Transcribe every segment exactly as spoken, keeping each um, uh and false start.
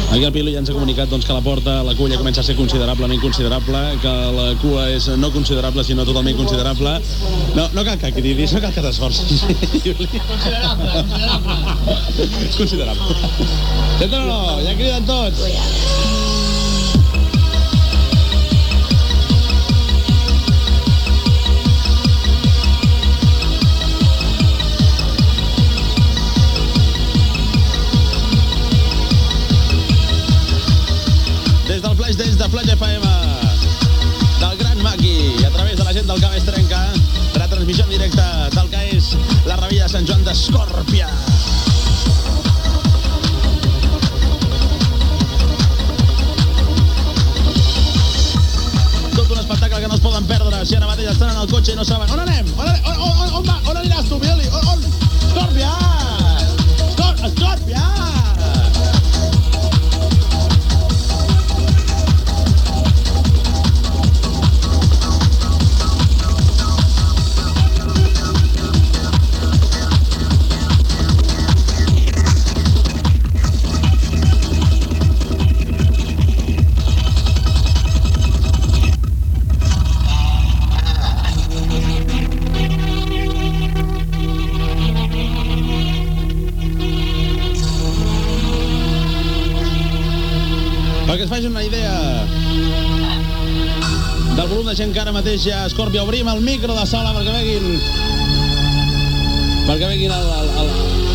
Aquí el Pilu ja ens ha comunicat doncs, que la porta, la cua ja comença a ser considerablement considerable, que la cua és no considerable, sinó totalment considerable. No, no cal que cridis, no cal que t'esforcis. Considerable, considerable. Considerable. Sento o no? Ja criden tots. Des del Flash Dance de Flash F M, del Gran Maqui, a través de la gent del Cabes Trenca, retransmissió en directe del que és la Revilla de Sant Joan d'Escòrpia. Tot un espectacle que no es poden perdre. Si ara mateix estan en el cotxe i no saben on anem, on, anem? on, on, on, va? On aniràs tu, Billy? On? on? Escòrpia! Escòr Escòrpia! Perquè es faci una idea del volum de gent que ara mateix ja Escòrpia, obrim el micro de sala perquè veguin perquè veguin el, el, el...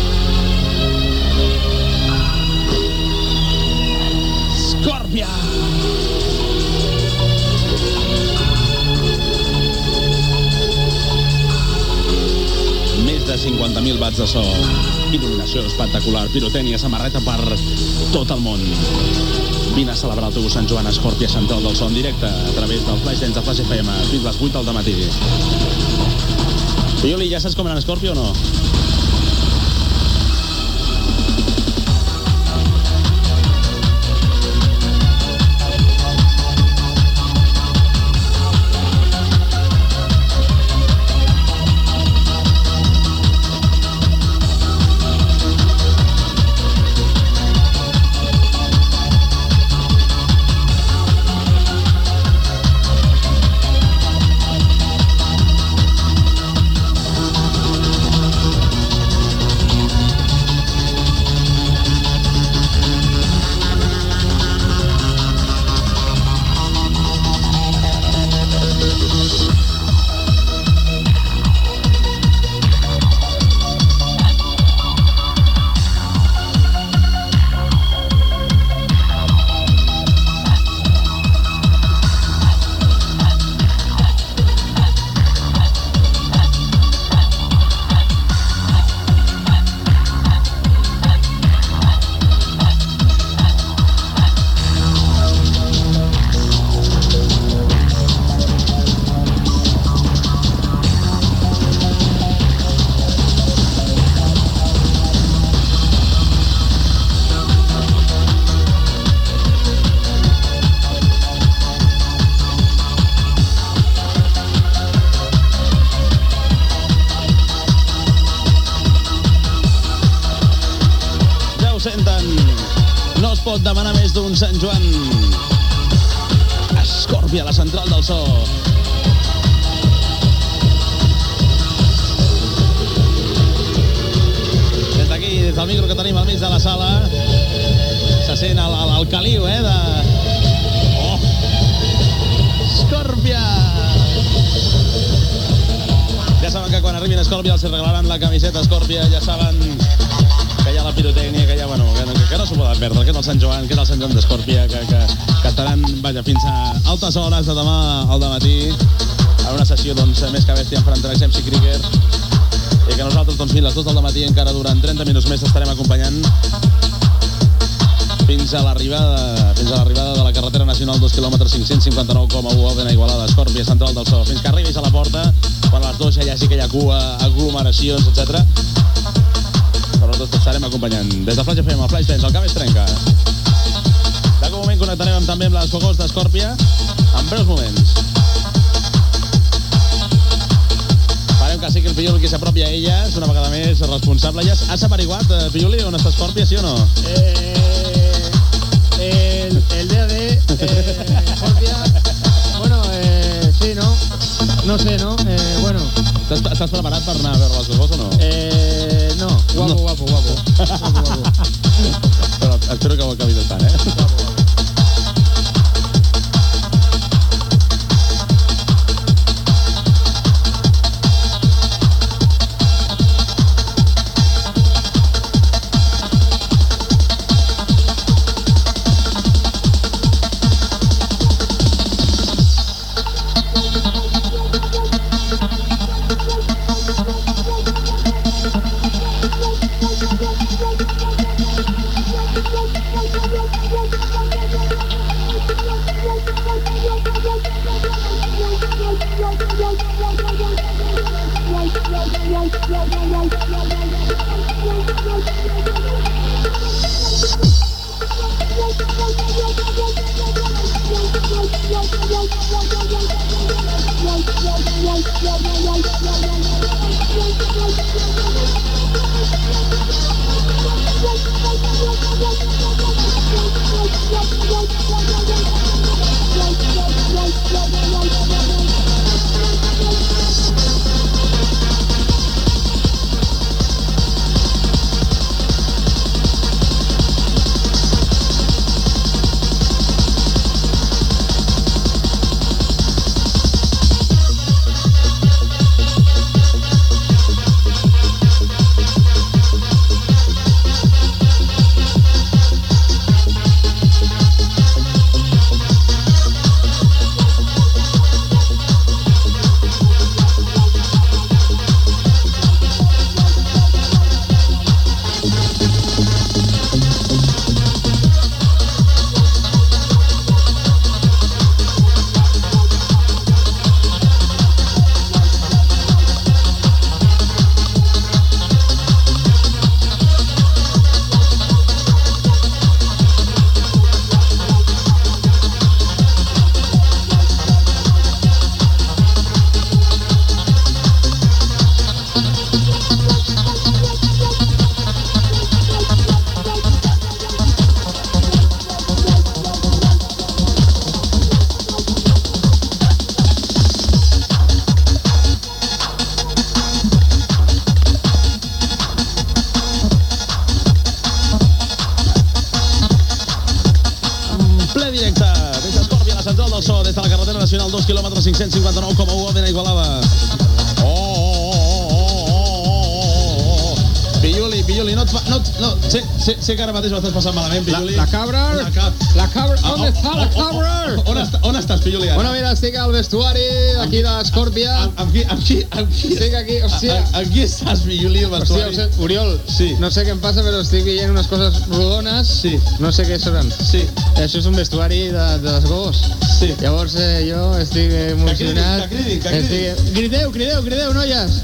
Escòrpia! Més de cinquanta mil watts de so, il·luminació espectacular, pirotènia, samarreta per tot el món. Vine a celebrar el teu Sant Joan a Escòrpia Central del Son, directe a través del Flash Dance de Flash F M fins les vuit del matí. Pioli, ja saps com anar a Escòrpia o no? Pot demanar més d'un Sant Joan. Escòrpia, la central del so. Des d'aquí, des del micro que tenim al mig de la sala, se sent el, el, el caliu, eh, de... Oh! Escòrpia! Ja saben que quan arribin a Escòrpia els regalaran la camiseta Escòrpia, ja saben que hi ha la pirotècnia, que hi ha, bueno, que, que no s'ho poden perdre, que és el Sant Joan, que és el Sant Joan d'Escòrpia, que, que, que estaran, vaja, fins a altes hores de demà al dematí, en una sessió, doncs, més que bèstia, en Frantrax M C Krieger, i que nosaltres, doncs, fins a les dues del dematí, encara durant trenta minuts més, estarem acompanyant fins a l'arribada fins a l'arribada de la carretera nacional dos quilòmetres cinc-cents cinquanta-nou coma u Òdena Igualada, Escòrpia, Central del So, fins que arribis a la porta, quan a les dues ja sí que hi ha cua, aglomeracions, etcètera. Però nosaltres t'estarem acompanyant des de Flash F M, Flash Dance, el Cabes Trenca. D'aquest moment connectarem també amb les Fogós d'Escòrpia en breus moments. Farem que sí que el Pioli que s'apropi a elles, una vegada més responsable. Ja has averiguat, Pioli, on està Escòrpia, sí o no? Eh... el, el D A D, eh, Scorpia. Bueno, eh, sí, ¿no? No sé, ¿no? Eh, bueno. Estàs, estàs preparat per anar a veure els gogos o no? Eh, no, guapo, No. guapo, guapo. Guapo, guapo. Però espero que ho acabis estant, eh? Guapo, guapo. nacional, dos quilòmetres, cinc-cents cinquanta-nou coma u, ben a Igualada. Oh, oh, oh, oh, oh, oh. Pilluli, Pilluli, no et fa... No, no, sé, sé, sé que ara mateix ho estàs passant malament, Pilluli. La, la cabra? La, ca... la cabra? Ah, on oh, està oh, la oh, cabra? Oh, oh, on, està, on estàs, Pilluli, ara? Bueno, mira, estic al vestuari d'aquí de l'Escòrpia. Amb, amb, qui, amb, qui, amb qui? Estic aquí, hòstia. Amb, amb qui estàs, Pilluli, al vestuari? Hòstia, Oriol, sí. No sé què em passa, però estic veient unes coses rodones. Sí. No sé què seran. Sí. Això és un vestuari de, de les gos. Sí. Llavors eh, jo estic emocionat. Que cridin, que cridin, que cridin. Estic... Crideu, crideu, crideu, noies!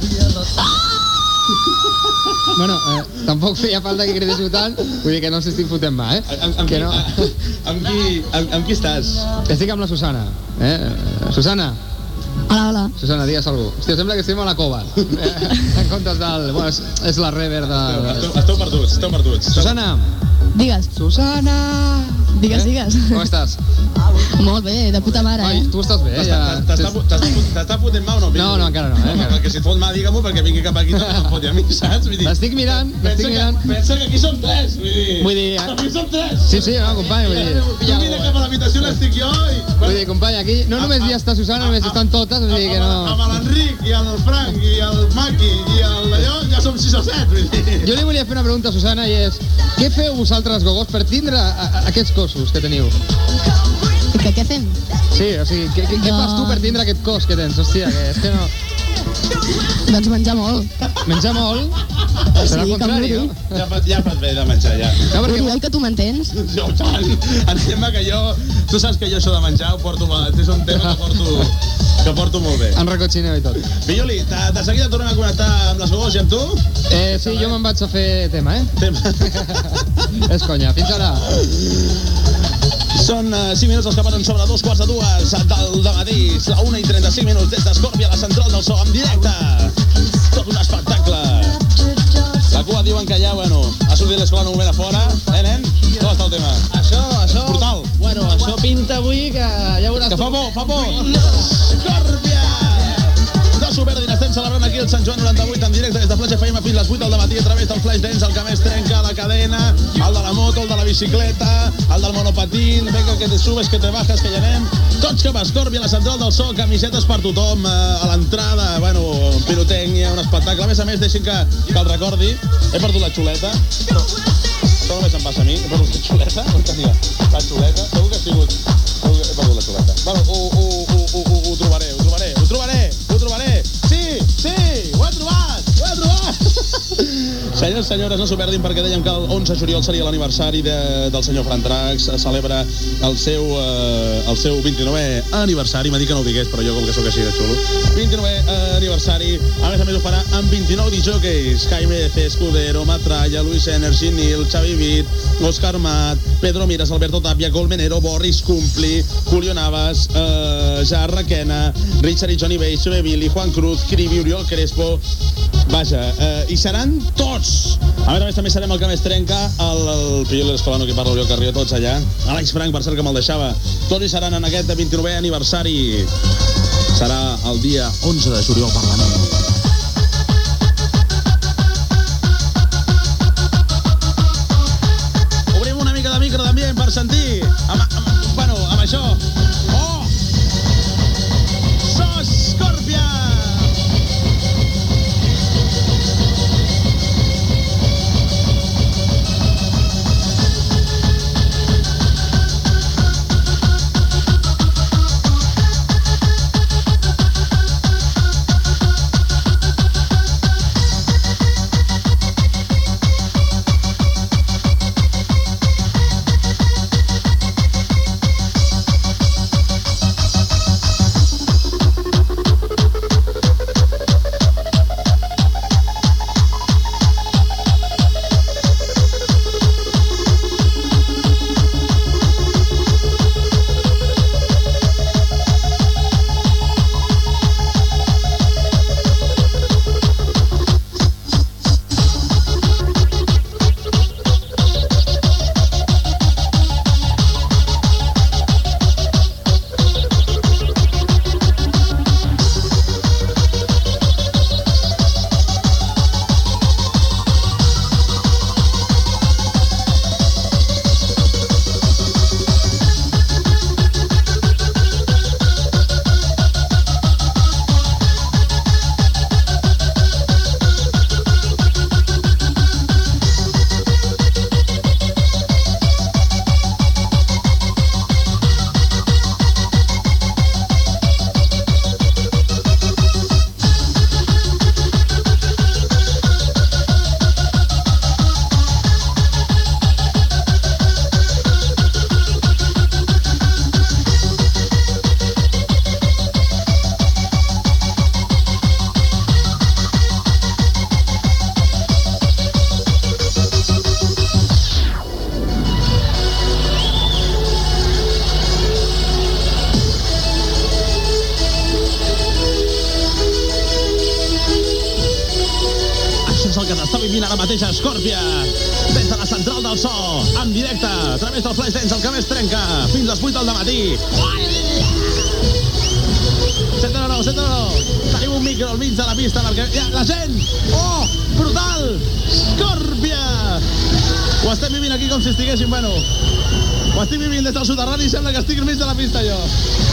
Bueno, eh, tampoc feia falta que cridéssiu tant, vull dir que no ens estic fotent mà, eh? Amb, amb, que qui, no... amb, qui, amb, amb qui estàs? Estic amb la Susana, eh? Susana. Hola, hola. Susana, digues algú. Hòstia, sembla que estem a la cova. En comptes del... Bueno, és, és la rever de... Esteu, esteu perduts, esteu perduts. Susana! Digues. Susana! Digues, eh? digues. Com estàs? Molt bé, de puta mare, eh? Ai, tu estàs bé, ja... T'està fotent mà o no? No, no, encara no, eh? Perquè si et fot mà, digue-m'ho, perquè vingui cap aquí també em foti a mi, saps? Vull dir... L'estic mirant, l'estic mirant... Pensa que aquí som tres, vull dir... Vull dir... Aquí som tres! Sí, sí, no, company, vull dir... Tu mira cap a l'habitació on estic jo i... Vull dir, company, aquí no només hi està Susana, només estan totes, vull dir que no... Amb l'Enric i el Frank i el Maki i el d'allò, ja som sis o set, vull dir... Jo li volia fer una pregunta a Susana i és... Què feu vosaltres, gogos, per tindre a, a, aquests cossos que teniu? Que què fem? Sí, o sigui, què, què, què fas tu per tindre aquest cos que tens? Hòstia, que és que no... Doncs menjar molt. Menjar molt? Serà el Sí, contrari, com no? Ja, fa- ja fas bé de menjar, ja. No, perquè... Oriol, que tu m'entens? Jo tant. Em sembla que jo... Tu saps que jo això de menjar ho porto... És un tema que porto, que porto molt bé. En recotxineu i tot. Pilloli, de, de seguida tornem a connectar amb les gogos i amb tu? Eh, sí, jo me'n vaig a fer tema, eh? Tema. És conya, fins ara. Són uh, cinc minuts els que passen sobre dos quarts de dues del dematí. La una i trenta-cinc minuts des d'Escòrpia, a la central del so, en directe. Tot un espectacle. La cua diuen que ja, bueno, ha sortit l'escola novena fora. Eh, nen? Com està el tema? Això, això, Fa por, fa por. Escòrpia! De Superdi, n'estem celebrant aquí el Sant Joan noranta-vuit en directe des de Flash F M fins les vuit del dematí a través del Flash Dance, el que més trenca la cadena, el de la moto, el de la bicicleta, el del monopatín, venga que te subes, que te bajas, que ja anem. Tots cap a Escòrpia, a la central del so, camisetes per tothom, a l'entrada, bueno, pirotècnia, un espectacle. A més a més, deixin que, que el recordi. He perdut la xuleta. No. Això només em passa a mi. He perdut la xuleta. On tenia la xuleta? Segur que ha sigut... Segur que he perdut la xuleta. Bueno, ho, ho, ho, ho, ho, ho trobaré, ho trobaré, ho trobaré, ho trobaré. Sí, sí, ho he trobat, ho he trobat. Senyors, senyores, no s'ho perdin perquè dèiem que el onze de juliol seria l'aniversari de, del senyor Fran Trax. Celebra el seu, eh, el seu vint-i-novè aniversari. M'ha dit que no ho digués, però jo com que sóc així de xulo. vint-i-novè eh, aniversari. A més a més ho farà amb vint-i-nou disjòqueis. Jaime C. Escudero, Matralla, Luis Energy, Nil, Xavi Vit, Òscar Mat, Pedro Miras, Alberto Tapia, Colmenero, Boris Cumpli, Julio Navas, eh, Jar Raquena, Richard i Johnny Bay, Xavier Billy, Juan Cruz, Cribi, Oriol Crespo. Vaja, eh, hi seran tots. A més a més també serem el que més trenca, el, el Pillo i l'Escolano, que parla Oriol Carrió, tots allà. Aleix Frank, per cert, que me'l deixava. Tots hi seran en aquest vint-i-novè aniversari. Serà el dia onze de juliol per la nit. Obrim una mica de micro d'ambient per sentir, amb, amb, bueno, amb això. Oh! Sos Escòrpia! Mateix a Escòrpia, des de la central del so, en directe, a través del Flash Dance, el que més trenca, fins les vuit del dematí. set o no, set o no. Tenim un micro al mig de la pista, perquè ja, la gent, oh, brutal, Escòrpia. Ho estem vivint aquí com si estiguéssim, bueno, ho estic vivint des del soterrani i sembla que estic al mig de la pista jo.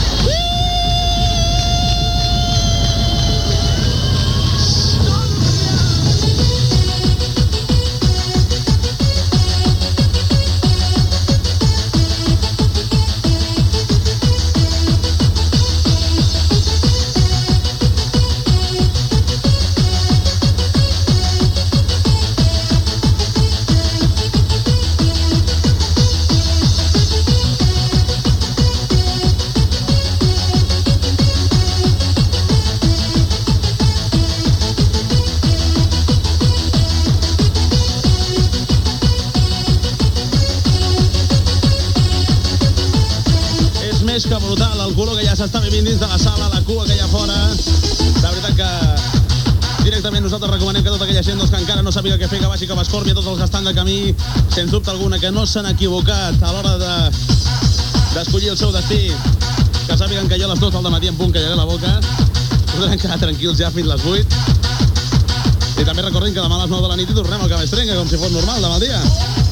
més que brutal el color que ja s'està vivint dins de la sala, la cua que hi ha fora. La veritat que directament nosaltres recomanem que tota aquella gent doncs, que encara no sàpiga què fer, que vagi cap a Escòrpia, tots els que estan de camí, sens dubte alguna, que no s'han equivocat a l'hora de d'escollir el seu destí, que sàpiguen que jo a les dues del matí en punt callaré la boca. Podran quedar tranquils ja fins les vuit. I també recordin que demà a les nou de la nit hi tornem al Cabestrenga, com si fos normal, demà al dia.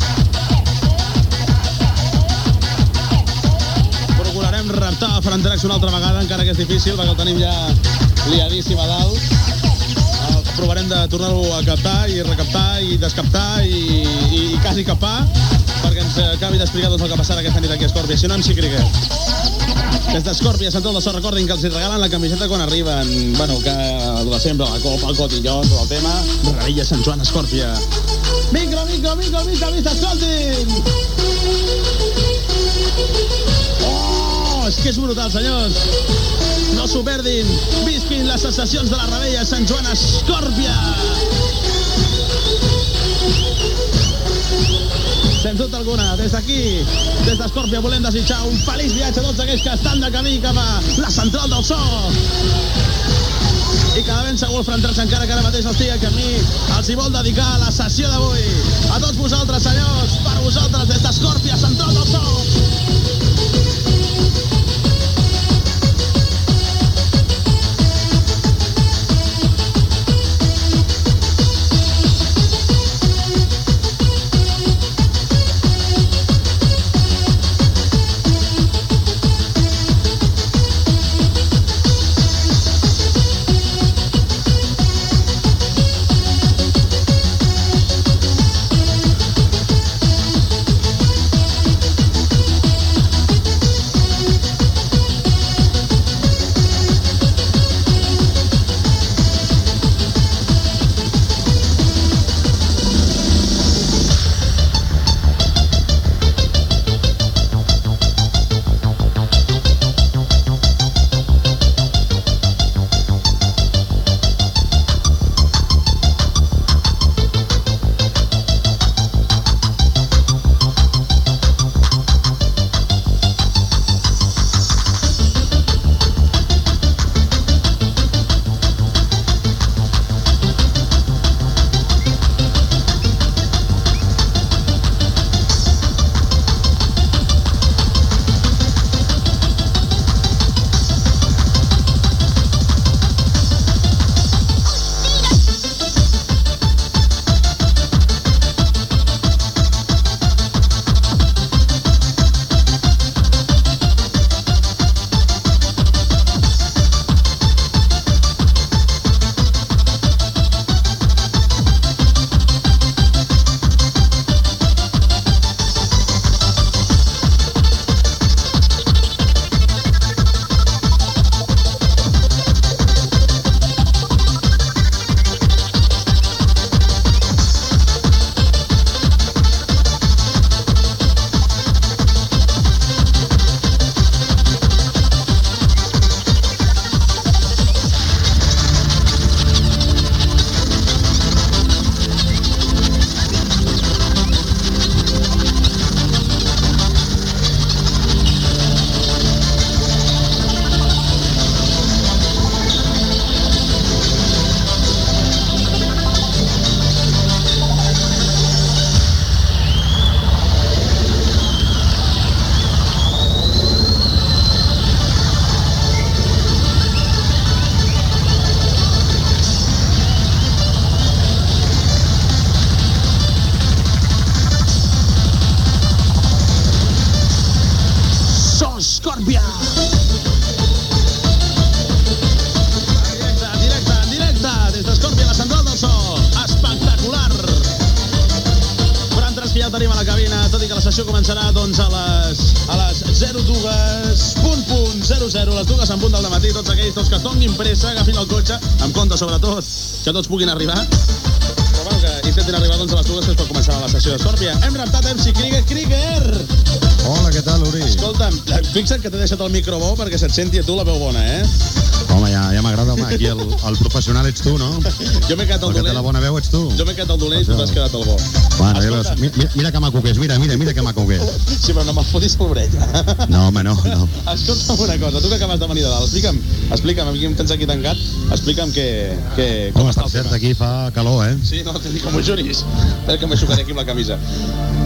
Procurarem reptar a Frontenacs una altra vegada, encara que és difícil, perquè el tenim ja liadíssim a dalt. Provarem de tornar-ho a captar i recaptar i descaptar i, i, i quasi capar, perquè ens acabi d'explicar tot el que passarà aquesta nit aquí a Escòrpia, si no en Sicriguer. Des d'Escòrpia, Central del So, recordin que els regalen la camiseta quan arriben. Bueno, que el de sempre, la copa, el cotillon, tot el tema. Ravella, Sant Joan, Escòrpia. Micro, micro, micro, micro, micro, escoltin! Oh, és que és brutal, senyors! No s'ho perdin! Visquin les sensacions de la Ravella, Sant Joan, Escòrpia! Sens dubte alguna, des d'aquí, des d'Escòrpia, volem desitjar un feliç viatge a tots aquells que estan de camí cap a la Central del So. I que de ben segur el Frontenacs, encara que ara mateix no estigui a camí, els hi vol dedicar la sessió d'avui. A tots vosaltres, senyors, per vosaltres, des d'Escòrpia, Central del So. Escòrpia. Directe, directe, directe, des d'Escòrpia, la Central del So. Espectacular. Fran Trasquiat tenim a la cabina, tot i que la sessió començarà doncs, a les, a les zero dues, punt, punt, zero, zero, les dues en punt del dematí. Tots aquells tots que es donin pressa, agafin el cotxe, amb compte sobretot, que tots puguin arribar. Però bueno, que intentin arribar doncs, a les dues que es pot començar la sessió d'Escòrpia. Hem reptat M C Krieger. Krieger! Hola, què tal, Uri? Escolta'm, fixa't que t'he deixat el micro bo perquè se't senti a tu la veu bona, eh? Home, ja, ja m'agrada, home, aquí el, el professional ets tu, no? Jo m'he quedat el El que té dolent. la bona veu ets tu. Jo m'he quedat el dolent i tu t'has quedat el bo. Bueno, ja veus, mira, mira que maco que és, mira, mira, mira que maco que és. Sí, però no me'l fotis a l'orella. No, home, no, no. Escolta'm una cosa, tu que acabes de venir de dalt, explica'm, explica'm, aquí em tens aquí tancat, explica'm que, que, com Home, està per el cert, tema. aquí fa calor, eh? Sí, no, t'he dit com ho juris. Espera que m'aixucaré aquí amb la camisa.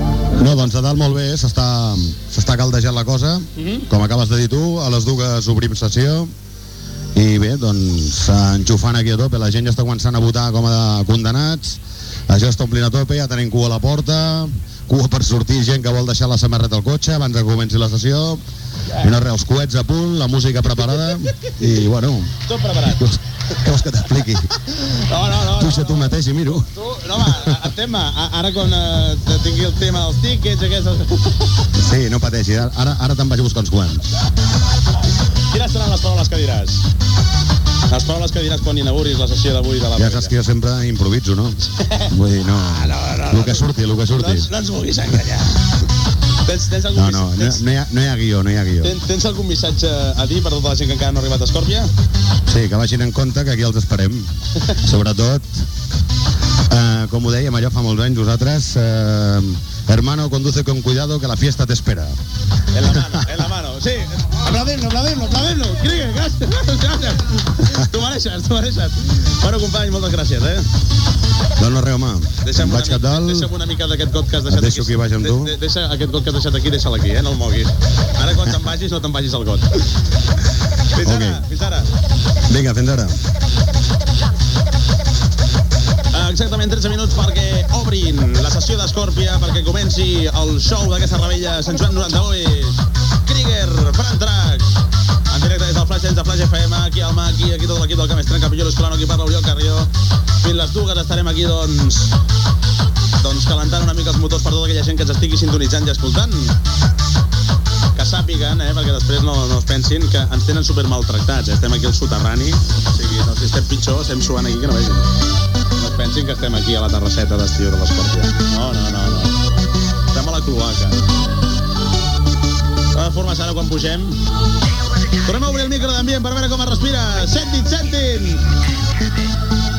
No, doncs a dalt molt bé, s'està s'està caldejant la cosa, Mhm. com acabes de dir tu, a les dues obrim sessió, i bé, doncs enxufant aquí a tope, la gent ja està començant a votar com a condenats, això està omplint a tope, ja tenim cua a la porta, cua per sortir, gent que vol deixar la samarreta al cotxe abans que comenci la sessió, i no res, els coets a punt, la música preparada, i bueno, Tot preparat. què vols, què vols que t'expliqui? No, no, no. Puja no, tu no. mateix i miro. Tu, no, home, el tema, a- ara quan eh, tingui el tema dels tíquets, aquestes... Sí, no pateixi, ara, ara te'n vaig a buscar uns quants. Quines seran les paraules que diràs? Les paraules que diràs quan inauguris la sessió d'avui de la Ja saps que jo sempre improviso, no? Vull dir, no, Ah, no, no, no. el que surti, el que No, surti. ens- no ens vulguis enganyar. Tens, tens, algun, No, no, no, tens, no, hi ha, no hi ha guió, no hi ha guió. tens, tens algun missatge a dir per tota la gent que encara no ha arribat a Escòrpia? Sí, que vagin en compte que aquí els esperem. Sobretot, eh, com ho dèiem allò fa molts anys, nosaltres, eh, hermano, conduce con cuidado que la fiesta te espera. En la mano, en la mano. Sí, aplaudimos, aplaudimos, aplaudimos. Crigue, gràcies, gràcies. Tu mereixes, tu mereixes. Bueno, company, moltes gràcies, eh? Doncs no res, home. Deixa'm Em una, vaig cap mica, dalt. deixa'm una mica d'aquest got que has deixat Et deixo aquí baix amb tu. De, de, deixa aquest got que has deixat aquí, deixa'l aquí, eh? No el moguis. Ara quan te'n vagis, no te'n vagis al got. Fins ara, Ok. fins ara. Vinga, fins ara. Ah, exactament tretze minuts perquè obrin la sessió d'Escòrpia, perquè comenci el show d'aquesta rebella Sant Joan noranta-vuit. Krieger, Fran Trax, en directe des del Flash, des de Flash F M, aquí al Maki, aquí tot l'equip del Camp Estrenc, Capillo Escolano, aquí parla Oriol Carrió. Fins les dues estarem aquí, doncs, doncs calentant una mica els motors per tota aquella gent que ens estigui sintonitzant i escoltant. Que sàpiguen, eh, perquè després no, no es pensin que ens tenen super maltractats, eh? Estem aquí al soterrani, o sigui, no, si estem pitjor, estem suant aquí que no vegin. No es pensin que estem aquí a la terrasseta d'estiu de l'Escòrpia. No, no, no, no. Estem a la cloaca. De totes formes, ara quan pugem, tornem a obrir el micro d'ambient per veure com es respira. Sentin, sentin!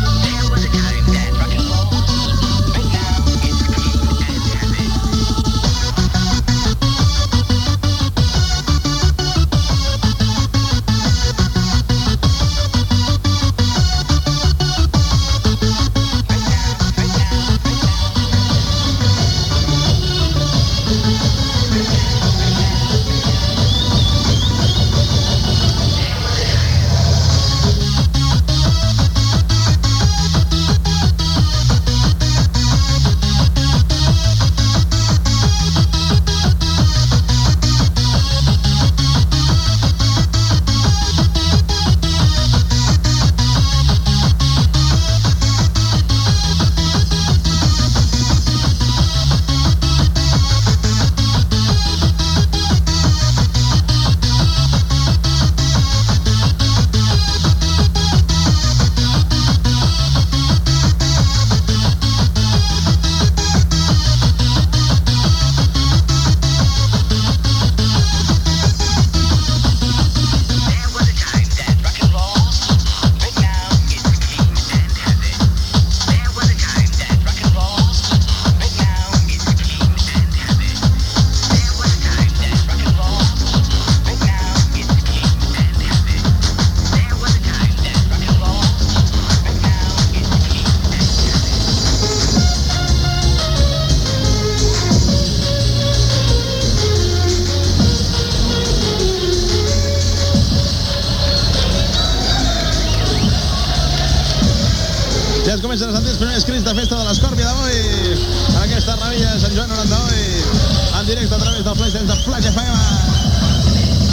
Ja es comencen a sentir els primers crits de festa de l'Escòrpia d'avui. En aquesta rebella Sant Joan noranta-vuit. En directe a través del Flash, des de Flash F M.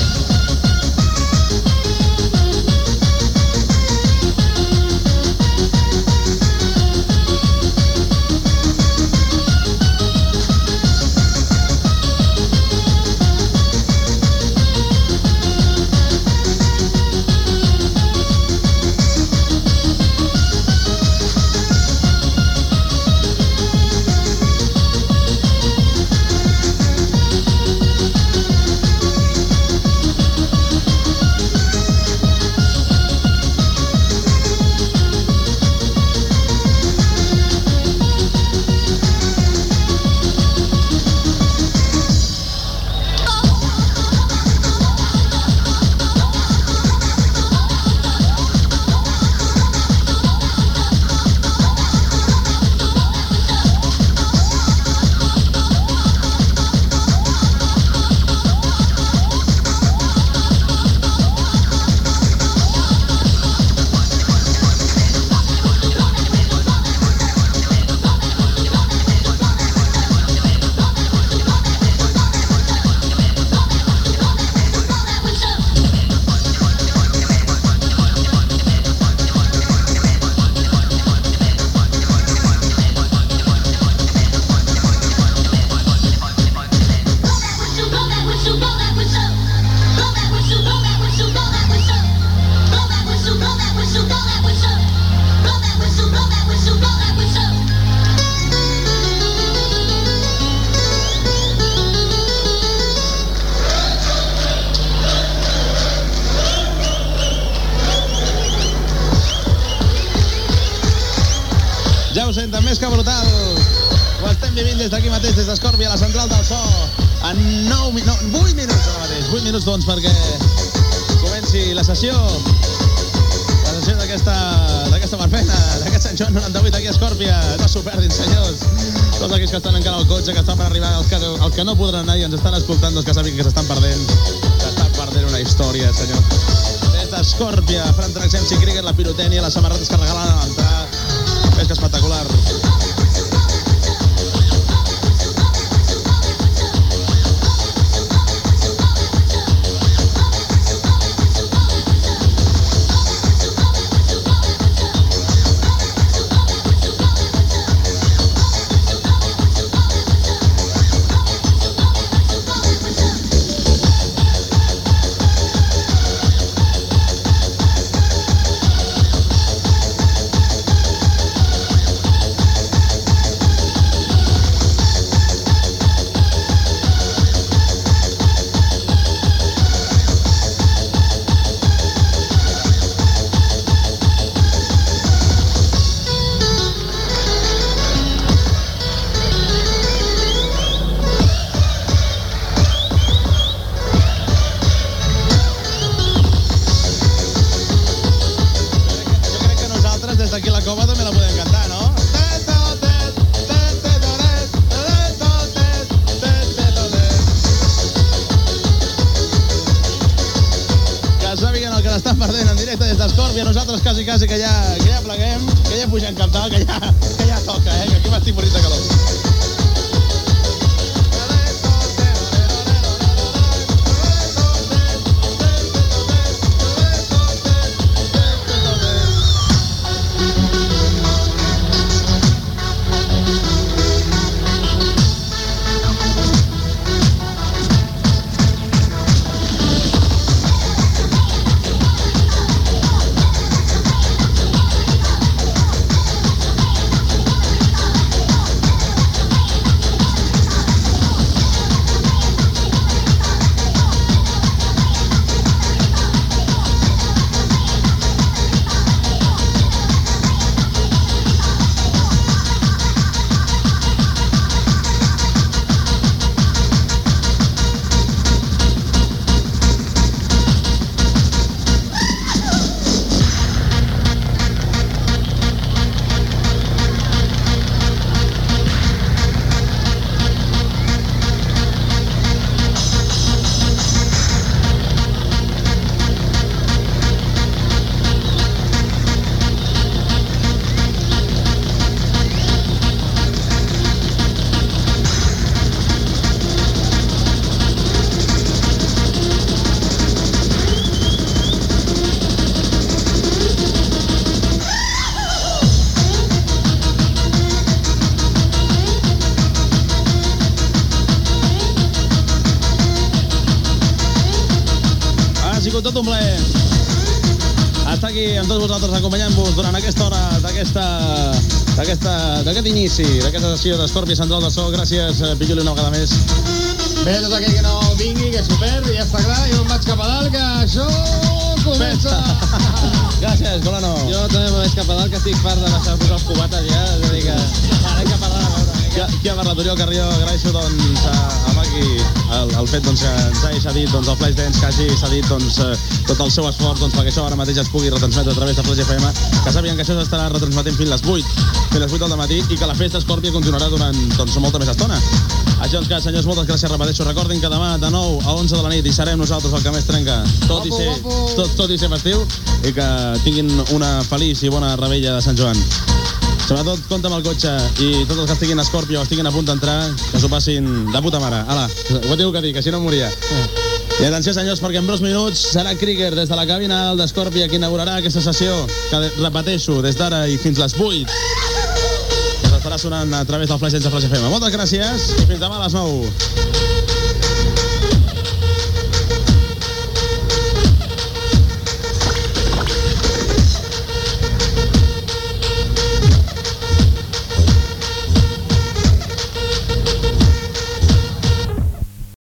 més que brutal. Ho estem vivint des d'aquí mateix, des d'Escòrbia, a la central del so. En nou, no, vuit minuts ara mateix. vuit minuts, doncs, perquè comenci la sessió. La sessió d'aquesta d'aquesta barbena, d'aquest Sant Joan noranta-vuit aquí a Escòrbia. No s'ho perdin, senyors. Tots aquells que estan encara al cotxe, que estan per arribar, els que, els que no podran anar i ens estan escoltant, doncs que sàpiguen que s'estan perdent. S'estan perdent una història, senyor. Des d'Escòrbia, Fran Transcens i Cricket, la pirotènia, les samarretes que regalen a l'entrar. És que espectacular. Nosaltres quasi, quasi que ja, que ja pleguem, que ja pugem cap dalt, que ja, que ja toca, eh? Que aquí m'estic morint de calor. Tot un plaer estar aquí amb tots vosaltres acompanyant-vos durant aquesta hora d'aquesta d'aquesta d'aquest inici, d'aquesta sessió d'Escòrbia Central del So. Gràcies, Pilluli, una vegada més. Bé, tot aquell que no vingui, que s'ho perdi, ja està clar, jo em vaig cap a dalt, que això comença. Gràcies, Bolano. Jo també me'n vaig cap a dalt, que estic fart de baixar posar els cubates ja, és a dir que ara cap a dalt a veure. Qui, qui ha parlat? Oriol Carrió, agraeixo doncs a, a Maki el, el fet doncs, que ens hagi cedit doncs, el Flashdance, que hagi cedit doncs, tot el seu esforç doncs, perquè això ara mateix es pugui retransmetre a través de Flash F M, que sàpiguen que això s'estarà retransmetent fins les vuit, fins les vuit del matí, i que la festa Escòrbia continuarà durant doncs, molta més estona. Això doncs que, senyors, moltes gràcies, repeteixo. Recordin que demà de nou a onze de la nit hi serem nosaltres el que més trenca, tot, i ser, tot, tot i ser festiu, i que tinguin una feliç i bona revetlla de Sant Joan. Sobretot, compta amb el cotxe i tots els que estiguin a Escòrbia o estiguin a punt d'entrar, que s'ho passin de puta mare. Ala, ho tinc que dir, que si no moria. I atenció, senyors, perquè en breus minuts serà Krieger des de la cabina d'Escòrbia qui inaugurarà aquesta sessió, que repeteixo, des d'ara i fins les vuit. Que s'estarà sonant a través del Flash de Flash F M. Moltes gràcies i fins demà a les nou.